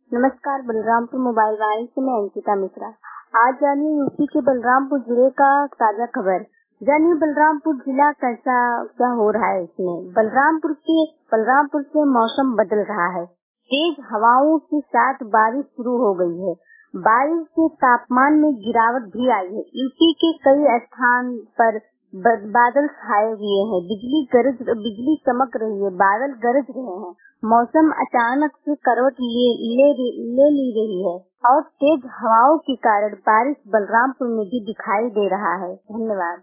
नमस्कार, बलरामपुर मोबाइल वाणी से मैं अंकिता मिश्रा। आज जानिए यूपी के बलरामपुर जिले का ताजा खबर। जानिए बलरामपुर जिला कैसा क्या हो रहा है इसमें। बलरामपुर से मौसम बदल रहा है। तेज हवाओं के साथ बारिश शुरू हो गई है। बारिश से तापमान में गिरावट भी आई है। यूपी के कई स्थान पर बादल छाए हुए हैं। बिजली चमक रही है। बादल गरज रहे हैं। मौसम अचानक से करवट ले रही है और तेज हवाओं के कारण बारिश बलरामपुर में भी दिखाई दे रहा है। धन्यवाद।